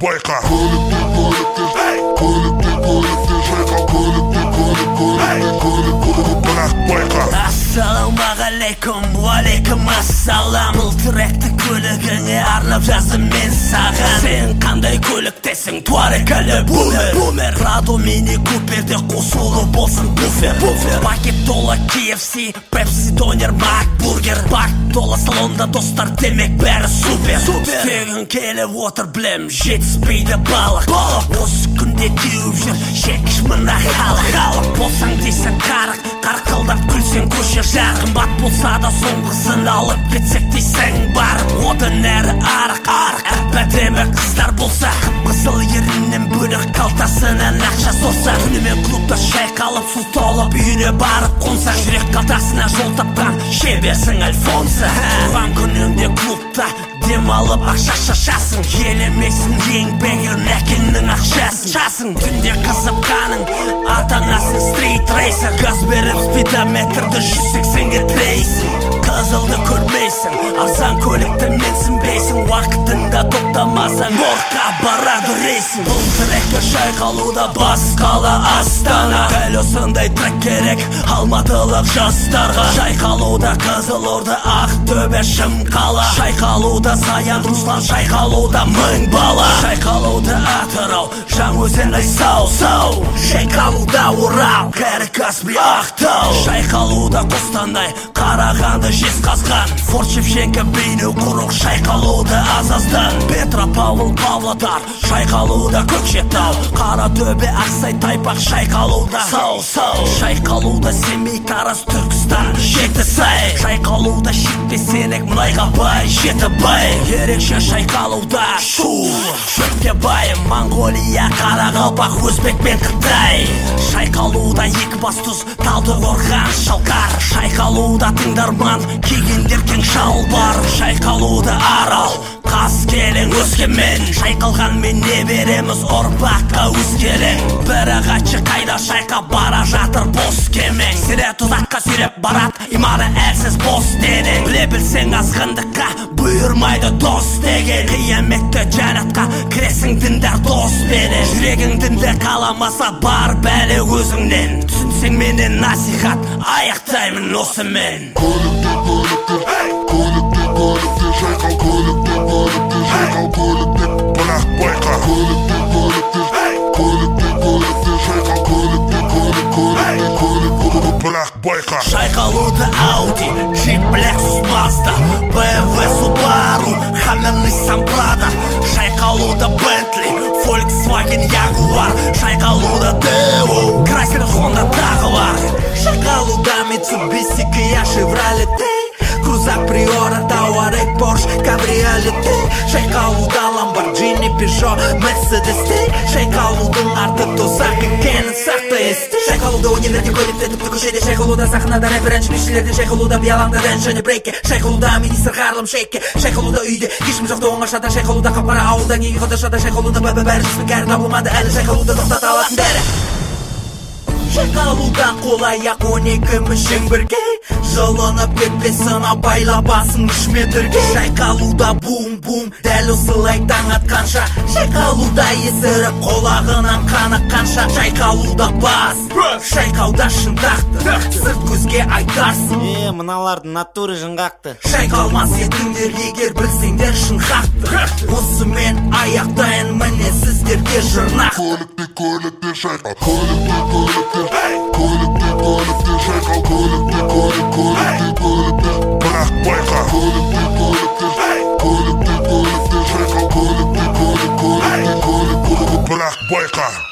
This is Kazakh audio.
байқа. Көлікте шайқа, көлікте бірақ байқа. Ассалаумағалейкум, уалейкум ассалам. Бұл тректі көлігіңе арнап жаздым мен саған. Сен қандай көліктесің, туарек әлі бумер. Прадо мини куперде қосулы болсын буфер. Пакет толы KFC, Pepsi, донер, макбургер. Бак толы салонда достар, демек бәрі супер. Стегін келіп отыр білем, жетіспейді балық. Осы күнде теуіп жүр, шекіш мына халық. Болсаң дейсің қарқылдап күлсең көше жарқын. Бат болса да соңғысын алып кетсек дейсің барып. Одан әрі арық әп-әдемі қыздар болса, қып-қызыл ерінен бөлік қалтасынан ақша соса. Түнімен клубта шайқалып су толып үйіне барып қонсаң, жүрек қалтасына жол тапқан шеберсің Альфонса. Туған күніңде клубта демалып ақша шашасың, елемейсің еңбегін әкеңнің ақшасын. Түнде қызыққаның ата-анасың стрит рейсер, газ беріп спидометрді 180-ге тірейсің. Қызылды көрмейсің, арзан көлікті менсінбейсің, уақытында тоқтамасаң орқа барады рейсің. Бұл трекке шайқалуда басқала Астана, дәл осындай трек керек алматылық жастарға. Шайқалуда Қызылорда, Ақтөбе, Шымқала, шайқалуда Саян, Руслан, шайқалуда мың бала. Шайқалуда Атырау, Жаңаөзен, сау. Шайқалуда Орал, Кәрі Каспий, Ақтау. Шайқалуда Қостанай, Қарағанды, Жезқазған, Форт Шевченко, Бейнеу, Құрық. Шайқалуда Азаздан, Петропавл, Павлодар. Шайқалуда Көкшетау, Қаратөбе, Ақсай, Тайпақ. Шайқалуда сау. Шайқалуда Семей, Тараз, Түркістан, Жетісай. Шайқалуда Шетпесенек, Мұнайға бай, Жетібай. Ерекше шайқалуда шу шөпке бай, Монғолия, Қарақалпақ, Өзбек пен Қытай. Шайқалуда Екібастұз, Талдықорған, Шалқар. Шайқалуда тыңдарман кигендер кең шалбар. Шайқалуда Арал, Қаскелең, Өскемен. Шайқалғанмен не береміз ұрпаққа өскелең. Бір ағачы қайда шайқа бара жатыр бос кемең. Сірә тұзаққа сүйреп барат иманы әлсіз бос денең. Біле білсең азғындыққа бұйырмайды дос деген. Қияметті жәнатқа кіресің діндар дос бенен. Жүрегің дінді қаламаса бар бәлі өзіңнен. Түсінсең менен насихат аяқтаймын осымен. Көлікте шайқал, көлікте шайқал, көлікте бірақ байқа. Көлікте шайқал, көлікте бірақ байқа. Шайқалуда Audi, Jeep, Lexus, Mazda, BMW, Subaru, Hammer, Nissan, Prada. Шайқалуда Bentley, Volkswagen, Jaguar. Шайқалуда Daewoo, Chrysler, Honda тағы бар. Шайқалуда Mitsubishi, Kia, Chevrolet, Крузак, Приора, Тауарек, Порш, Кабриолет. Шайқалуда Lamborghini, Peugeot, Mercedes. Шайқалудың арты тозақ екенін сақта есте. Шайқалуда өнерлерде көлікте тіпті көшеде. Шайқалуда сахнада рэпер әншімешілерде. Шайқалуда биялаңда дән және брейкке. Шайқалуда министр Харлам Шейкке. Шайқалуда үйде ешкім жоқты оңашада. Шайқалуда қапқара ауылда неге қыдыршада. Шайқалуда бәрі жүзбі кәрі табылмады әлі. Шайқалуда тоқтата алатын бәрі. Шайқалудан қол-аяқ 12 мүшең бірге. Жылынып кетпесін абайла басың 3 метрге. Шайқалуда бум-бум дәл осылай таң атқанша. Шайқалуда есіріп қолағынан қаныққанша. Шайқалуда бас, шайқауда шындақты, сырт көзге айтарсың. Мыналардың натуры жыңғақты. Шайқалмас етіңдер егер білсеңдер шын хақты. Осымен аяқтайын міне сіздерге жырнақ. Көлікте шайқал, көлікте шайқал, көлікте бірақ байқа. Көлікте шайқал, көлікте бірақ байқа.